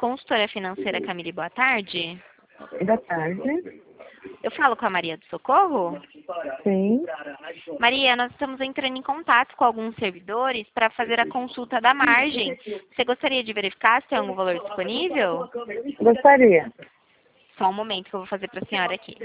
consultora financeira Camille, boa tarde. Boa tarde. Eu falo com a Maria do Socorro? Sim. Maria, nós estamos entrando em contato com alguns servidores para fazer a consulta da margem. Você gostaria de verificar se tem algum valor disponível? Gostaria. Só um momento que eu vou fazer para a senhora aqui.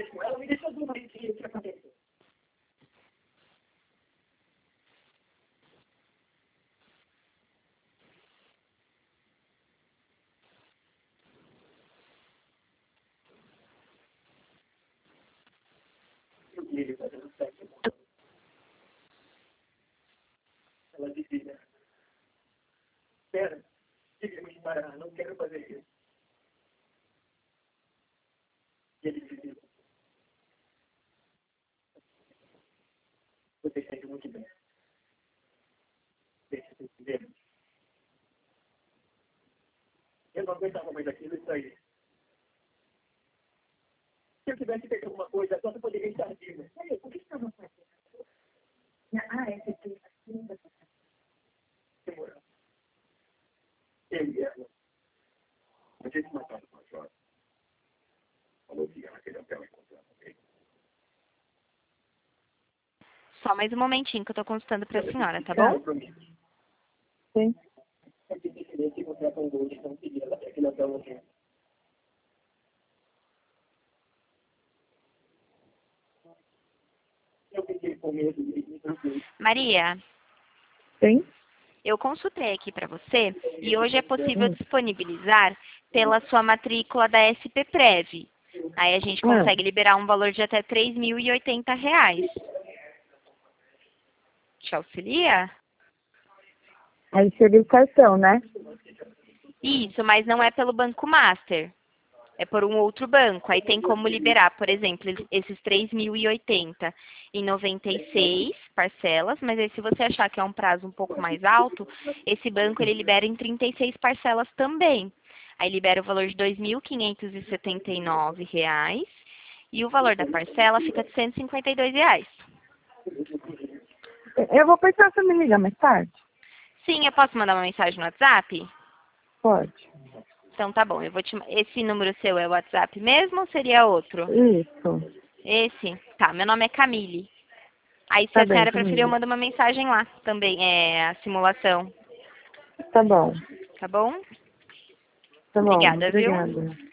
Ela dizia, espera, diga-me parar, não quero fazer isso. E ele dizia, você sente muito bem. Deixa eu ver. Eu não aguentava mais aquilo e saí. Se eu tivesse feito alguma coisa, só eu poderia estar vivo. Peraí, o que estava fazendo? Essa aqui, demorou. Eu e ela. A gente matava uma jovem. Falou que ia naquele hotel encontrar comigo. Só mais um momentinho que eu estou consultando para a senhora, tá bom? Sim. Eu disse que ele se encontrar com o Gold, não queria ela até aquele hotel hotel. Eu fiquei com medo de me tranquilo. Maria, Sim. eu consultei aqui para você e hoje é possível disponibilizar pela sua matrícula da SP-Prev. Aí a gente consegue liberar um valor de até R$ 3.080. Te auxilia? Aí seria o cartão, né? Isso, mas não é pelo Banco Master. É por um outro banco. Aí tem como liberar, por exemplo, esses 3.080 em 96 parcelas, mas aí se você achar que é um prazo um pouco mais alto, esse banco ele libera em 36 parcelas também. Aí libera o valor de R$ 2.579 e o valor da parcela fica de R$ 152. Eu vou pensar se me ligar mais tarde. Sim, eu posso mandar uma mensagem no WhatsApp? Pode. Então tá bom, esse número seu é o WhatsApp mesmo ou seria outro? Isso. Esse? Tá, meu nome é Camille. Aí se Tá a bem, senhora preferir, eu Camila. mando uma mensagem lá também, a simulação, Tá bom. tá bom? Tá bom. Obrigada, Muito viu? obrigada.